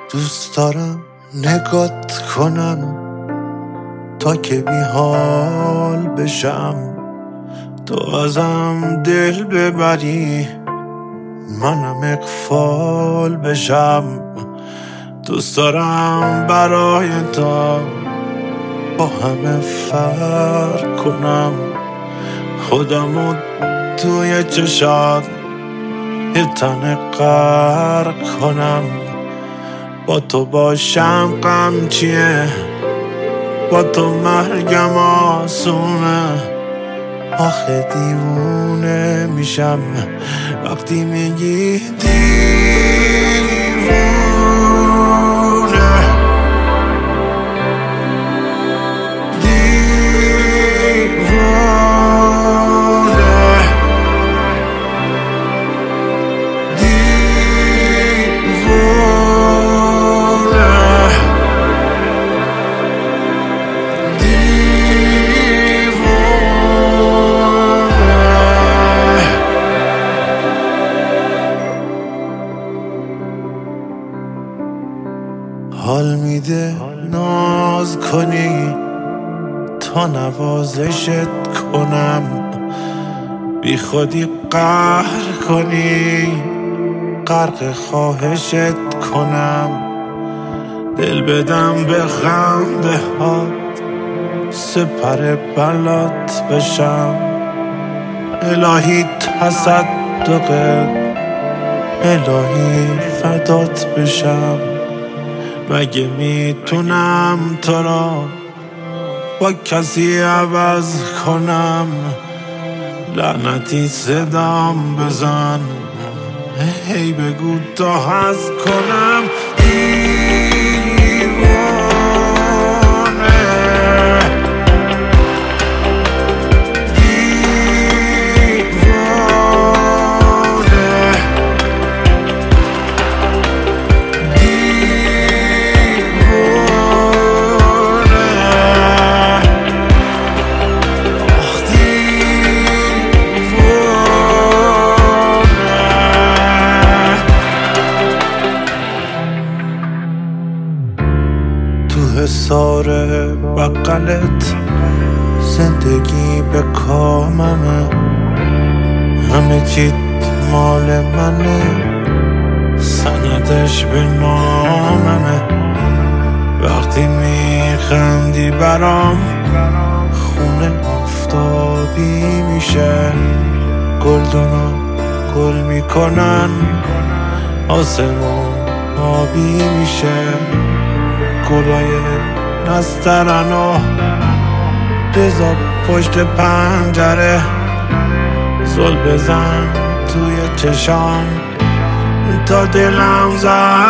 دوست دارم نگات کنم تا که بی حال بشم، تو ازم دل ببری منم اغفال بشم. دوست دارم برای تو با همه فرق کنم، خودمو توی چشات یه تن غرق کنم. با تو باشم غم چیه، با تو مرگم آسونه. آخه دیوونه میشم وقتی میگی دیوونه. حال میده ناز کنی تا نوازشت کنم، بی خودی قهر کنی غرق خواهشت کنم. دل بدم به خنده هات سپر بلات بشم، الهی تصدقت الهی فدات بشم. مگه میتونم تو را با کسی عوض کنم؟ لعنتی صدام بزن هی بگو تا هست کنم. حصار بقلت زندگی به کاممه، همه چیت مال منه، سندش به ناممه. وقتی میخندی برام خونه آفتابی میشه، گلدونا گل میکنن آسمون آبی میشه. گلای نسترن و رضا پشت پنجره، زل بزن توی چشام تا دلم زد